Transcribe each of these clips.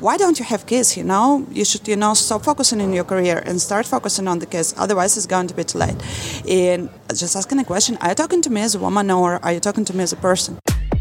why don't you have kids? You should stop focusing on your career and start focusing on the kids. Otherwise, it's going to be too late. And just asking a question: are you talking to me as a woman, or are you talking to me as a person?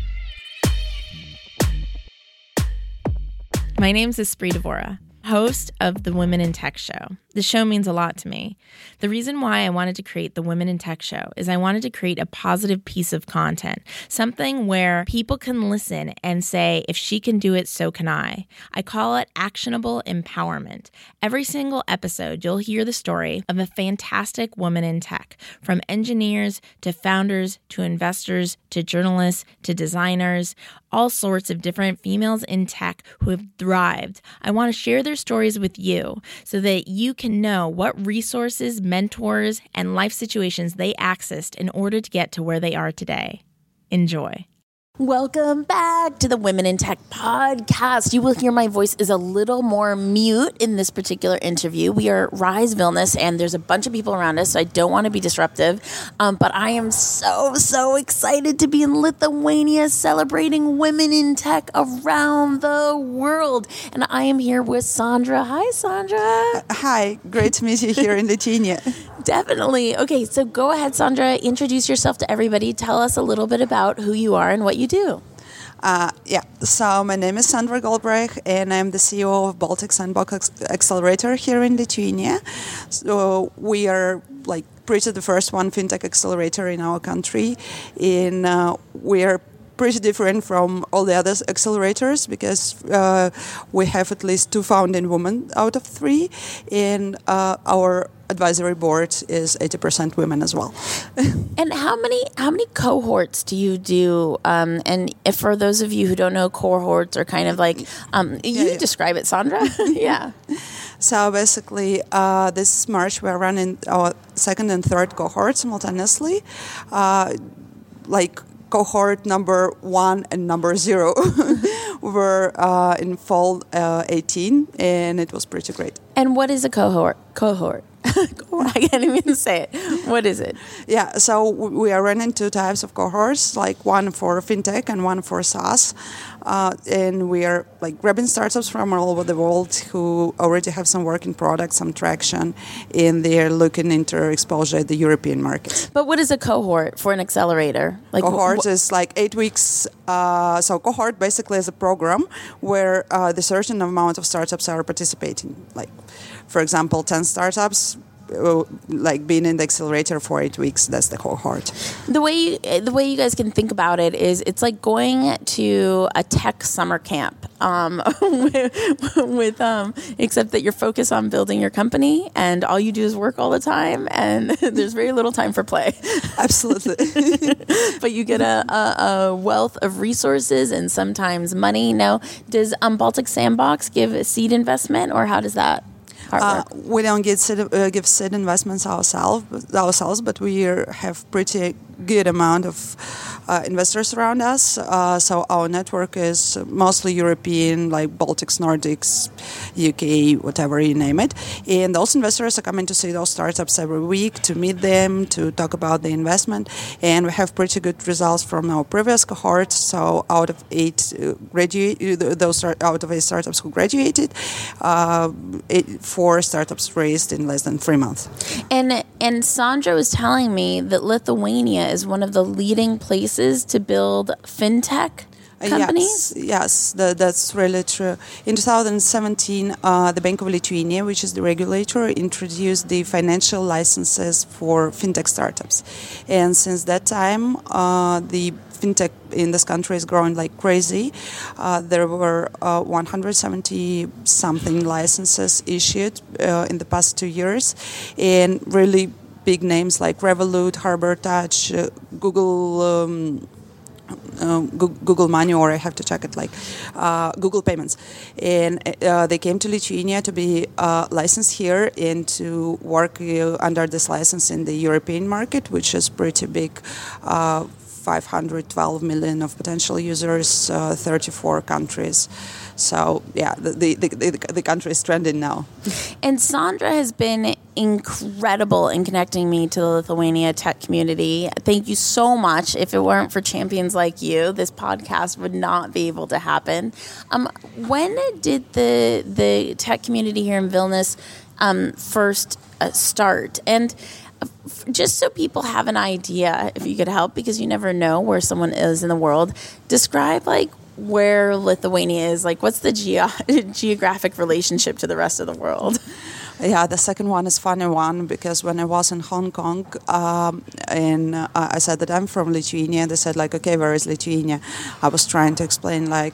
My name's Espree Devora, host of the Women in Tech Show. The show means a lot to me. The reason why I wanted to create the Women in Tech Show is I wanted to create a positive piece of content, something where people can listen and say, if she can do it, so can I. I call it actionable empowerment. Every single episode, you'll hear the story of a fantastic woman in tech, from engineers to founders to investors to journalists to designers, all sorts of different females in tech who have thrived. I want to share their stories with you so that you can know what resources, mentors, and life situations they accessed in order to get to where they are today. Enjoy. Welcome back to the Women in Tech podcast. You will hear my voice is a little more mute in this particular interview. We are Rise Vilnius, and there's a bunch of people around us, so I don't want to be disruptive. But I am so excited to be in Lithuania celebrating women in tech around the world. And I am here with Sandra. Hi, Sandra. Hi. Great to meet you here in Lithuania. Definitely. Okay, so go ahead, Sandra. Introduce yourself to everybody. Tell us a little bit about who you are and what you do. So my name is Sandra Goldbrecht, and I'm the CEO of Baltic Sandbox Accelerator here in Lithuania. So we are pretty the first one fintech accelerator in our country, and we are pretty different from all the other accelerators because we have at least 2 founding women out of 3, and our advisory board is 80% women as well. And how many cohorts do you do? And if for those of you who don't know, cohorts are kind of like describe it, Sandra. Yeah. So basically, this March we're running our second and third cohort simultaneously, cohort number 1 and number 0 were in fall 18, and it was pretty great. And what is a cohort? I can't even say it. What is it? Yeah, so we are running 2 types of cohorts, one for fintech and one for SaaS. And we are grabbing startups from all over the world who already have some working products, some traction, and they're looking into exposure at the European market. But what is a cohort for an accelerator? Cohort is 8 weeks. So cohort basically is a program where the certain amount of startups are participating. For example, 10 startups. Being in the accelerator for 8 weeks, that's the cohort. The way you guys can think about it is it's like going to a tech summer camp, with except that you're focused on building your company and all you do is work all the time and there's very little time for play. Absolutely. But you get a wealth of resources and sometimes money. Now, does Baltic Sandbox give a seed investment, or how does that? We don't give seed investments ourselves, but we have pretty good amount of investors around us. So our network is mostly European, Baltics, Nordics, UK, whatever you name it. And those investors are coming to see those startups every week, to meet them, to talk about the investment. And we have pretty good results from our previous cohort. So out of 8 startups who graduated, 4 startups raised in less than 3 months. And Sandra was telling me that Lithuania is one of the leading places to build fintech companies? Yes, that's really true. In 2017, the Bank of Lithuania, which is the regulator, introduced the financial licenses for fintech startups. And since that time, the fintech in this country is growing like crazy. There were 170-something licenses issued in the past 2 years, and really big names like Revolut, Harbor Touch, Google Money, or I have to check it, Google Payments. And they came to Lithuania to be licensed here and to work under this license in the European market, which is pretty big. 512 million of potential users, 34 countries. So yeah, the country is trending now. And Sandra has been incredible in connecting me to the Lithuania tech community. Thank you so much. If it weren't for champions like you, this podcast would not be able to happen. When did the tech community here in Vilnius first start? And just so people have an idea, if you could help, because you never know where someone is in the world, describe like where Lithuania is. Like, what's the geographic relationship to the rest of the world? Yeah, the second one is funny one, because when I was in Hong Kong, and I said that I'm from Lithuania, they said like, okay, where is Lithuania? I was trying to explain like,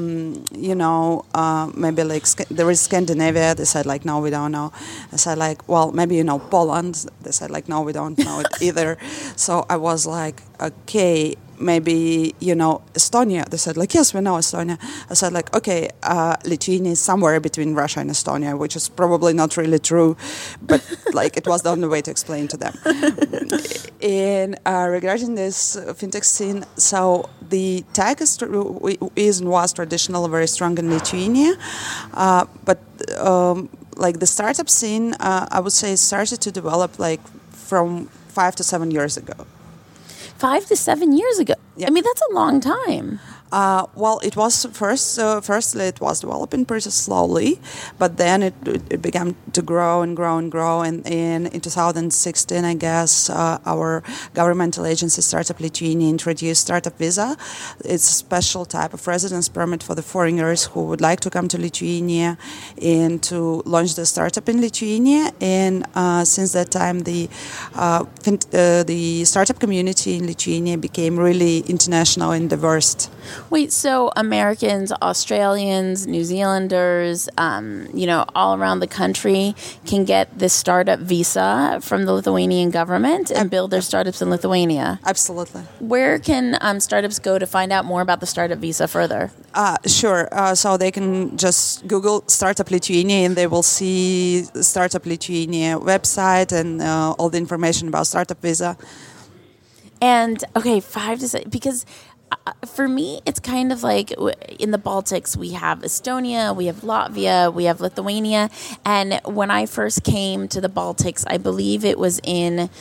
maybe like there is Scandinavia. They said like, no, we don't know. I said like, well, maybe you know Poland. They said like, no, we don't know it either. So I was like, okay, maybe, Estonia. They said, like, yes, we know Estonia. I said, like, okay, Lithuania is somewhere between Russia and Estonia, which is probably not really true, but, like, it was the only way to explain to them. And regarding this fintech scene, so the tech is and was traditionally very strong in Lithuania, but, like, the startup scene, I would say, started to develop, like, from 5 to 7 years ago. 5 to 7 years ago. Yeah. I mean, that's a long time. Well, it was firstly it was developing pretty slowly, but then it began to grow and grow and grow. And in 2016, I guess, our governmental agency, Startup Lithuania, introduced Startup Visa. It's a special type of residence permit for the foreigners who would like to come to Lithuania and to launch the startup in Lithuania. And since that time, the startup community in Lithuania became really international and diverse. Wait, so Americans, Australians, New Zealanders, all around the country can get this startup visa from the Lithuanian government and build their startups in Lithuania? Absolutely. Where can startups go to find out more about the startup visa further? Sure. So they can just Google Startup Lithuania and they will see the Startup Lithuania website and all the information about Startup Visa. And, okay, 5 to 6, because... for me, it's kind of like in the Baltics, we have Estonia, we have Latvia, we have Lithuania. And when I first came to the Baltics, I believe it was in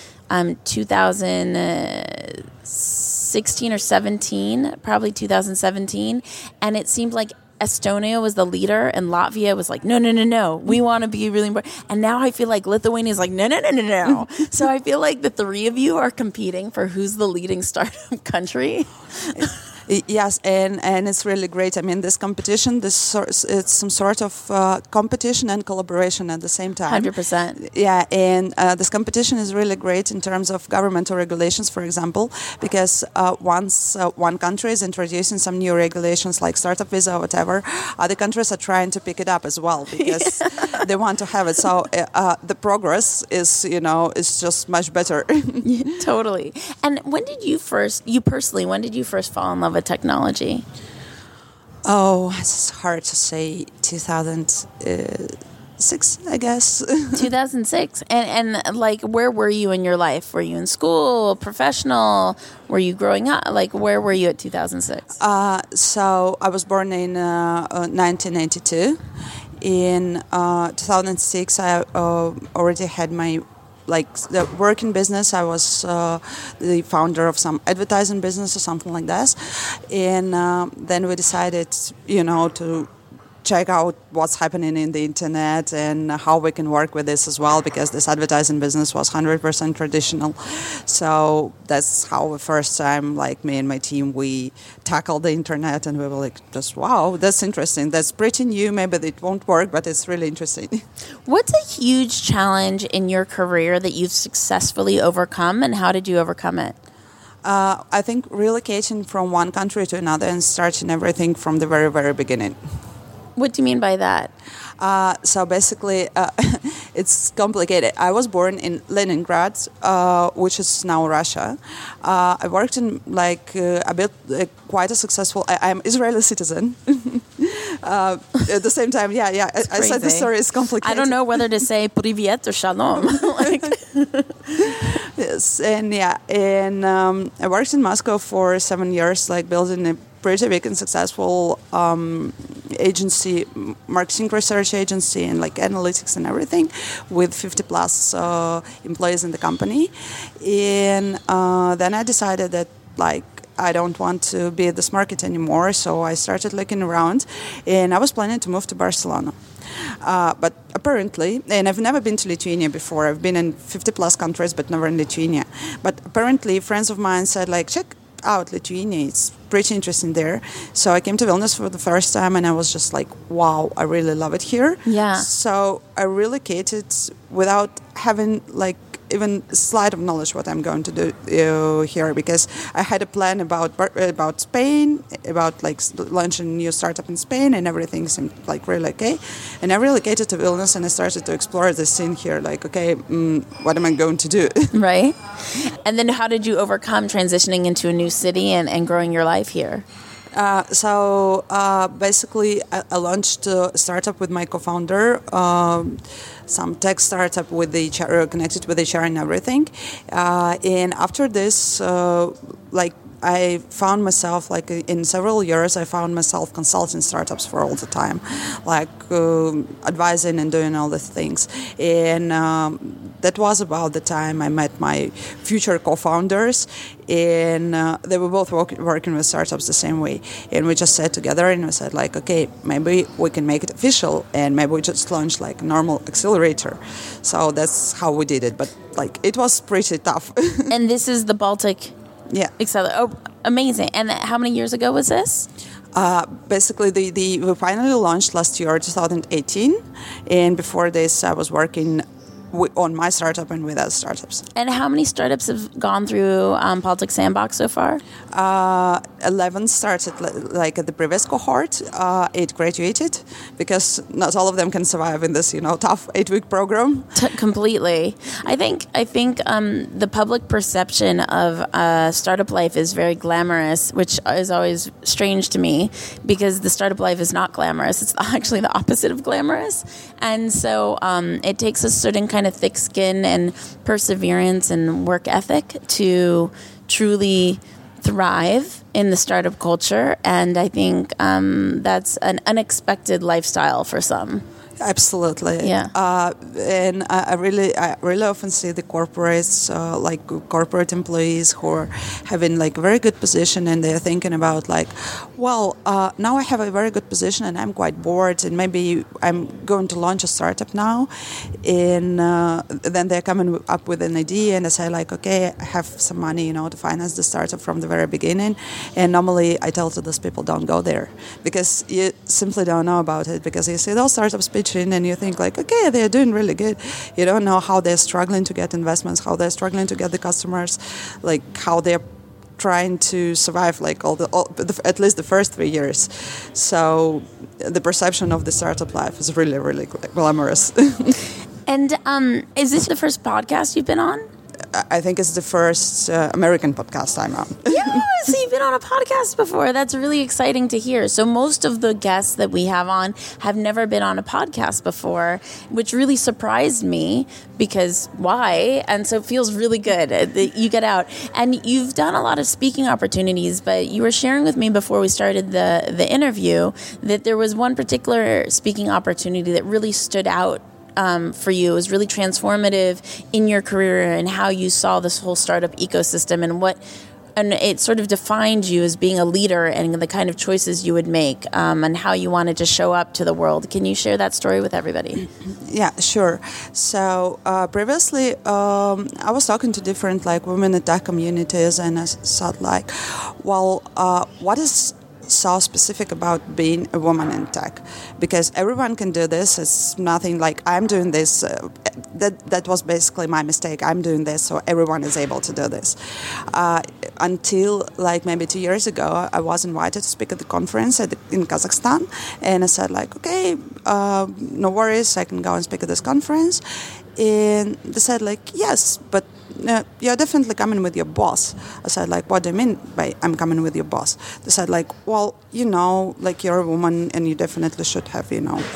2016 or 17, probably 2017. And it seemed like Estonia was the leader and Latvia was like, no, we want to be really important. And now I feel like Lithuania is like, no. So I feel like the three of you are competing for who's the leading startup country. Yes, and it's really great. I mean, this competition, it's some sort of competition and collaboration at the same time. 100%. Yeah, and this competition is really great in terms of governmental regulations, for example, because once one country is introducing some new regulations like startup visa or whatever, other countries are trying to pick it up as well because they want to have it. So the progress is, is just much better. Yeah, totally. And when did you first fall in love with technology? Oh, it's hard to say. 2006, I guess. 2006. And like, where were you in your life? Were you in school, professional? Were you growing up? Like, where were you at 2006? So I was born in 1992. In 2006, I already had my the work in business. I was the founder of some advertising business or something like that. And then we decided, to check out what's happening in the internet and how we can work with this as well, because this advertising business was 100% traditional. So that's how the first time, me and my team, we tackled the internet, and we were like, just, wow, that's interesting. That's pretty new. Maybe it won't work, but it's really interesting. What's a huge challenge in your career that you've successfully overcome, and how did you overcome it? I think relocating from one country to another and starting everything from the very, very beginning. What do you mean by that? So basically, it's complicated. I was born in Leningrad, which is now Russia. I worked in quite a successful. I'm Israeli citizen. At the same time, I said the story is complicated. I don't know whether to say privyet or shalom. Yes, and I worked in Moscow for 7 years, building a pretty big and successful agency, marketing research agency, and like analytics and everything, with 50 plus employees in the company. And then I decided that like I don't want to be at this market anymore, so I started looking around, and I was planning to move to Barcelona. But apparently, and I've never been to Lithuania before. I've been in 50 plus countries, but never in Lithuania. But apparently, friends of mine said, like, check out Lithuania. It's pretty interesting there. So I came to Vilnius for the first time, and I was just like, wow, I really love it here. Yeah. So I relocated without having like even a slight of knowledge what I'm going to do here, because I had a plan about Spain, about like launching a new startup in Spain, and everything seemed like really okay. And I relocated to Vilnius, and I started to explore the scene here. Like, okay, what am I going to do? Right. And then how did you overcome transitioning into a new city and growing your life here? So basically, I launched a startup with my co-founder, some tech startup with the HR, connected with HR and everything. And after this, like I found myself, like in several years, I found myself consulting startups for all the time, like advising and doing all the things. And that was about the time I met my future co-founders, and they were both working with startups the same way. And we just sat together and we said, like, okay, maybe we can make it official, and maybe we just launch like a normal accelerator. So that's how we did it. But like it was pretty tough. And this is the Baltic. Yeah. Oh, amazing. And how many years ago was this? Basically, we finally launched last year, 2018. And before this, I was working on my startup and with other startups. And how many startups have gone through Baltic Sandbox so far? 11 started like at the previous cohort. 8 graduated, because not all of them can survive in this, tough 8-week program. Completely. I think the public perception of startup life is very glamorous, which is always strange to me, because the startup life is not glamorous. It's actually the opposite of glamorous. And so it takes a certain kind of thick skin and perseverance and work ethic to truly thrive in the startup culture. And I think that's an unexpected lifestyle for some. Absolutely. Yeah. And I really often see the corporates, like corporate employees who are having like a very good position, and they're thinking about like, well, now I have a very good position and I'm quite bored, and maybe I'm going to launch a startup now. And then they're coming up with an idea, and I say like, okay, I have some money, to finance the startup from the very beginning. And normally I tell to those people, don't go there, because you simply don't know about it, because you see those startups pitching and you think like, okay, they're doing really good. You don't know how they're struggling to get investments, how they're struggling to get the customers, like how they're trying to survive like at least the first 3 years. So the perception of the startup life is really, really glamorous. And is this the first podcast you've been on? I think it's the first American podcast I'm on. Yeah, so you've been on a podcast before. That's really exciting to hear. So most of the guests that we have on have never been on a podcast before, which really surprised me, because why? And so it feels really good that you get out. And you've done a lot of speaking opportunities, but you were sharing with me before we started the interview that there was one particular speaking opportunity that really stood out for you. It was really transformative in your career and how you saw this whole startup ecosystem, and it sort of defined you as being a leader and the kind of choices you would make, and how you wanted to show up to the world. Can you share that story with everybody? Yeah, sure. So previously, I was talking to different like women in tech communities, and I thought like, well, what is so specific about being a woman in tech? Because everyone can do this. It's nothing like I'm doing this. That was basically my mistake. I'm doing this, so everyone is able to do this. Until like maybe 2 years ago, I was invited to speak at the conference in Kazakhstan, and I said like, okay, no worries, I can go and speak at this conference. And they said like, yes, but you're definitely coming with your boss. I said like, what do you mean by I'm coming with your boss? They said like, well, like you're a woman and you definitely should have,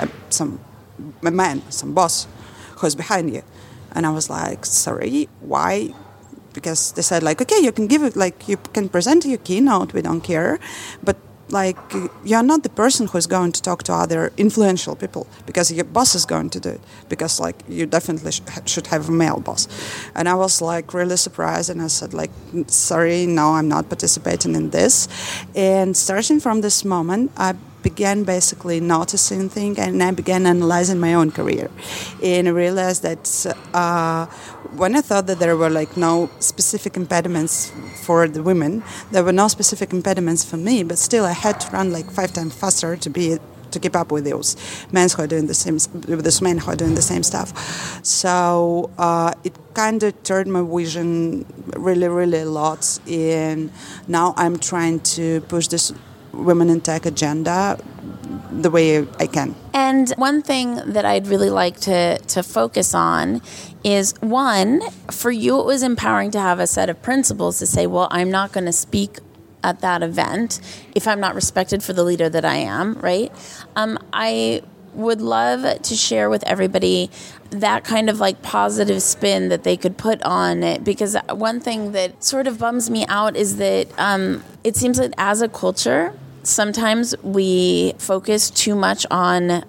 a man, some boss who's behind you. And I was like, sorry, why? Because they said like, okay, you can give it, like you can present your keynote, we don't care, but like you're not the person who's going to talk to other influential people because your boss is going to do it, because like you definitely should have a male boss. And I was like really surprised, and I said like, sorry, no, I'm not participating in this. And starting from this moment, I began basically noticing things, and I began analyzing my own career, and I realized that when I thought that there were like no specific impediments for the women, there were no specific impediments for me, but still I had to run like 5 times faster to keep up with those men who are doing the same, with those men who are doing the same stuff. So it kind of turned my vision really, really a lot, and now I'm trying to push this women in tech agenda the way I can. And one thing that I'd really like to focus on is, one, for you it was empowering to have a set of principles to say, well, I'm not going to speak at that event if I'm not respected for the leader that I am, right? I would love to share with everybody that kind of like positive spin that they could put on it, because one thing that sort of bums me out is that it seems that as a culture, sometimes we focus too much on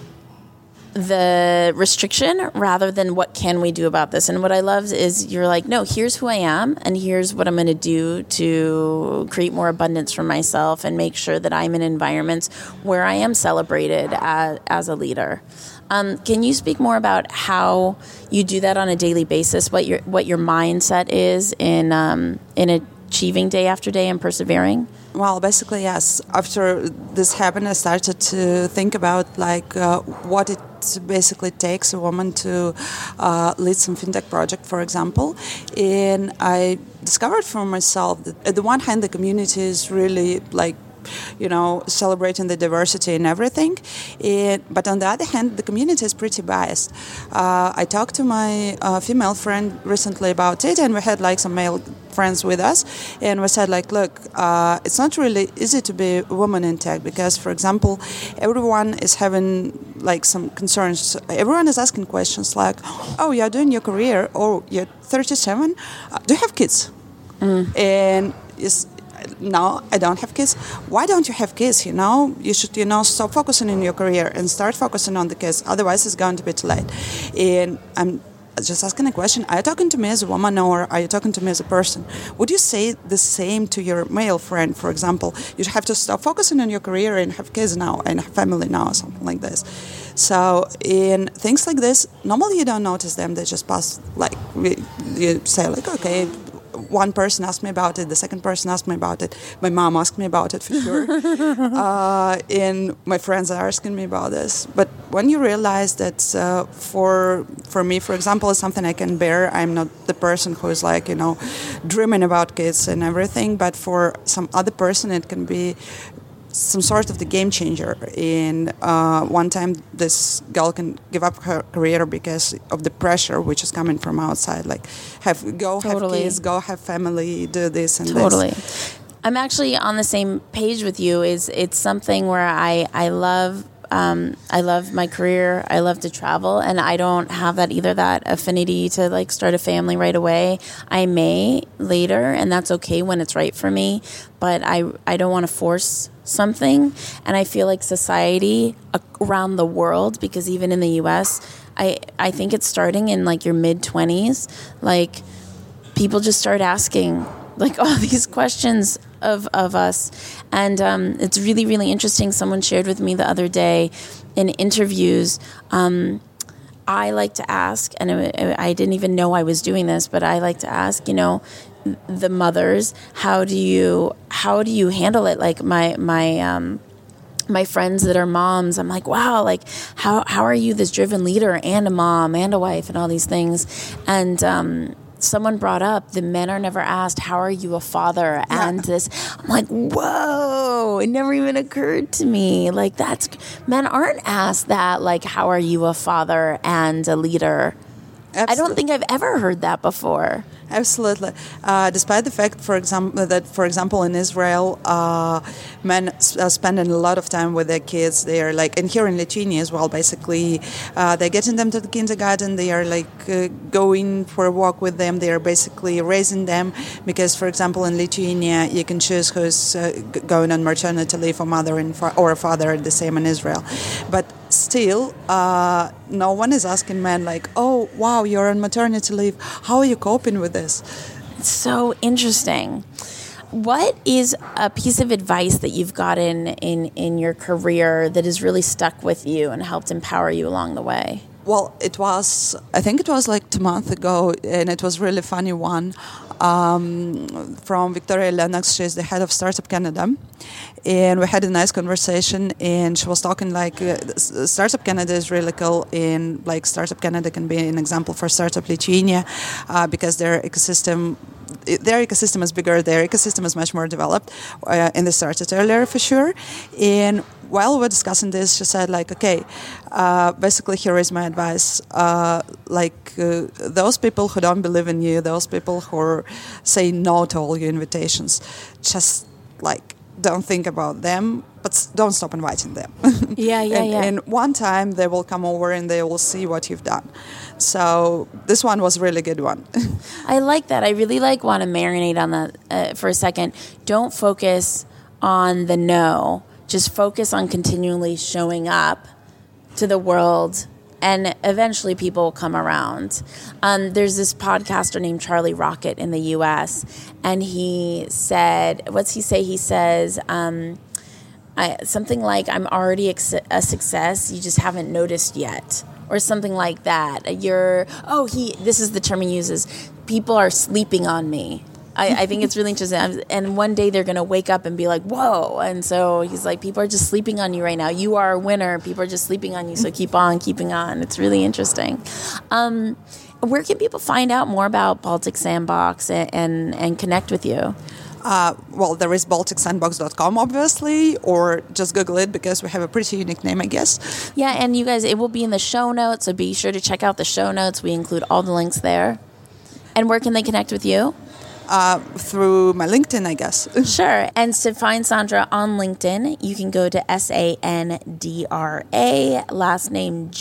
the restriction rather than what can we do about this. And what I love is you're like, no, here's who I am, and here's what I'm going to do to create more abundance for myself and make sure that I'm in environments where I am celebrated as a leader. Can you speak more about how you do that on a daily basis, what your mindset is in achieving day after day and persevering? Well, basically, yes. After this happened, I started to think about like what it basically takes a woman to lead some fintech project, for example. And I discovered for myself that at the one hand, the community is really like, celebrating the diversity and everything. But on the other hand, the community is pretty biased. I talked to my female friend recently about it, and we had like some male friends with us, and we said like, look, it's not really easy to be a woman in tech because, for example, everyone is having like some concerns. Everyone is asking questions like, oh, you're doing your career, or you're 37, do you have kids? And no, I don't have kids. Why don't you have kids? You should, stop focusing on your career and start focusing on the kids. Otherwise, it's going to be too late. And I'm just asking a question. Are you talking to me as a woman, or are you talking to me as a person? Would you say the same to your male friend, for example? You have to stop focusing on your career and have kids now and have family now, or something like this. So in things like this, normally you don't notice them. They just pass, like, you say, like, okay, one person asked me about it, the second person asked me about it, my mom asked me about it for sure, and my friends are asking me about this. But when you realize that for me, for example, it's something I can bear, I'm not the person who is like, dreaming about kids and everything, but for some other person it can be some sort of the game changer. And one time this girl can give up her career because of the pressure which is coming from outside, like have kids, go have family, do this and this. I'm actually on the same page with you. It's something where I love my career. I love to travel, and I don't have that affinity to like start a family right away. I may later, and that's okay when it's right for me, but I don't want to force something. And I feel like society around the world, because even in the US, I think it's starting in like your mid-20s, like people just start asking like all these questions of us. And it's really, really interesting. Someone shared with me the other day in interviews, I like to ask, and I didn't even know I was doing this, but I like to ask, the mothers, how do you handle it? Like my friends that are moms, I'm like, wow, like how are you this driven leader and a mom and a wife and all these things? And someone brought up the men are never asked, how are you a father? And this, I'm like, whoa, it never even occurred to me. Like men aren't asked that, like, how are you a father and a leader? Absolutely. I don't think I've ever heard that before. Absolutely. Despite the fact, for example, in Israel, men spending a lot of time with their kids. They are like, and here in Lithuania as well, basically, they're getting them to the kindergarten. They are like going for a walk with them. They are basically raising them because, for example, in Lithuania, you can choose who's going on maternity leave, a mother or a father, the same in Israel. But still, no one is asking men like, oh, wow, you're on maternity leave. How are you coping with this? It's so interesting. What is a piece of advice that you've gotten in your career that has really stuck with you and helped empower you along the way? Well, I think it was like 2 months ago, and it was really funny one from Victoria Lennox. She's the head of Startup Canada. And we had a nice conversation, and she was talking like Startup Canada is really cool, and like Startup Canada can be an example for Startup Lithuania because their ecosystem is bigger, their ecosystem is much more developed, and they started earlier for sure. And while we were discussing this, she said like, okay, basically here is my advice. Those people who don't believe in you, those people who say no to all your invitations, just like don't think about them, but don't stop inviting them. Yeah. And one time they will come over and they will see what you've done. So this one was a really good one. I like that. I really want to marinate on that for a second. Don't focus on the no. Just focus on continually showing up to the world, and eventually people will come around. There's this podcaster named Charlie Rocket in the U.S., and he said, what's he say? He says something like, I'm already a success, you just haven't noticed yet. Or something like that. This is the term he uses, people are sleeping on me. I think it's really interesting. And one day they're going to wake up and be like, whoa. And so he's like, people are just sleeping on you right now. You are a winner. People are just sleeping on you. So keep on keeping on. It's really interesting. Where can people find out more about Baltic Sandbox and connect with you? Well, there is BalticSandbox.com, obviously, or just Google it because we have a pretty unique name, I guess. Yeah, and you guys, it will be in the show notes, so be sure to check out the show notes. We include all the links there. And where can they connect with you? Through my LinkedIn, I guess. Sure. And to find Sandra on LinkedIn, you can go to Sandra, last name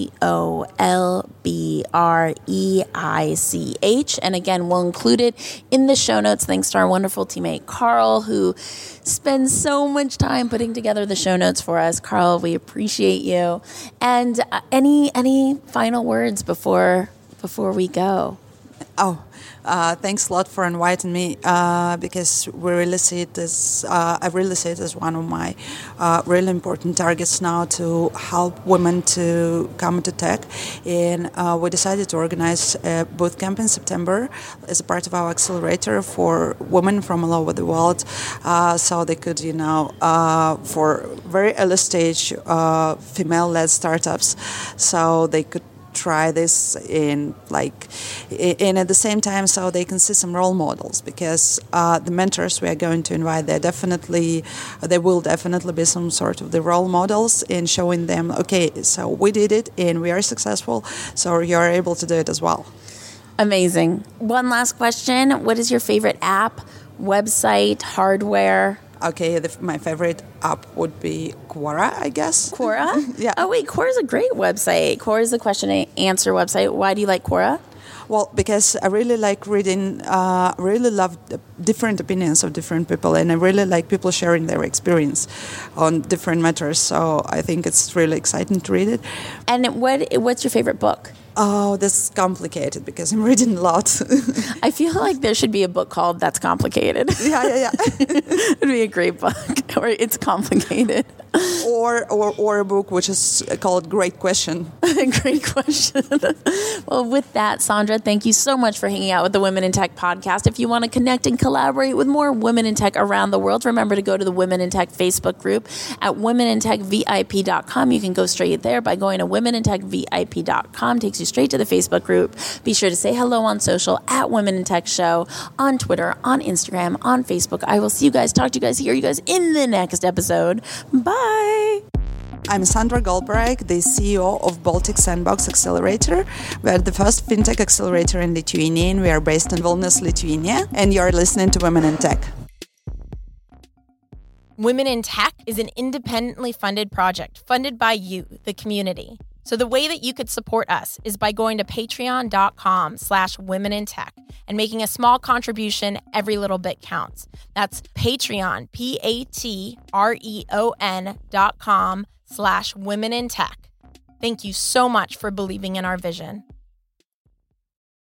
Golbreich. And again, we'll include it in the show notes. Thanks to our wonderful teammate, Carl, who spends so much time putting together the show notes for us. Carl, we appreciate you. And any final words before we go? Thanks a lot for inviting me because we really see it as I really see it as one of my really important targets now to help women to come into tech. And we decided to organize a boot camp in September as a part of our accelerator for women from all over the world, so they could, for very early stage female-led startups, so they could try this and at the same time so they can see some role models, because the mentors we are going to invite, there will definitely be some sort of the role models in showing them, okay, so we did it and we are successful, so you're able to do it as well. Amazing. One last question. What is your favorite app, website, hardware? Okay, my favorite app would be Quora, I guess. Quora? Yeah. Oh, wait, Quora is a great website. Quora is a question and answer website. Why do you like Quora? Well, because I really like reading, really love different opinions of different people, and I really like people sharing their experience on different matters, so I think it's really exciting to read it. And what's your favorite book? Oh, this is complicated because I'm reading a lot. I feel like there should be a book called That's Complicated. Yeah. It'd be a great book, or It's Complicated. Or a book which is called Great Question. Great question. Well, with that, Sandra, thank you so much for hanging out with the Women in Tech podcast. If you want to connect and collaborate with more women in tech around the world, remember to go to the Women in Tech Facebook group at womenintechvip.com. You can go straight there by going to womenintechvip.com. Takes you straight to the Facebook group. Be sure to say hello on social at Women in Tech Show, on Twitter, on Instagram, on Facebook. I will see you guys, talk to you guys, hear you guys in the next episode. Bye. I'm Sandra Goldberg, the CEO of Baltic Sandbox Accelerator. We are the first fintech accelerator in Lithuania, and we are based in Vilnius, Lithuania. And you're listening to Women in Tech. Women in Tech is an independently funded project funded by you, the community. So the way that you could support us is by going to patreon.com/womenintech and making a small contribution. Every little bit counts. That's Patreon, patreon.com/womenintech. Thank you so much for believing in our vision.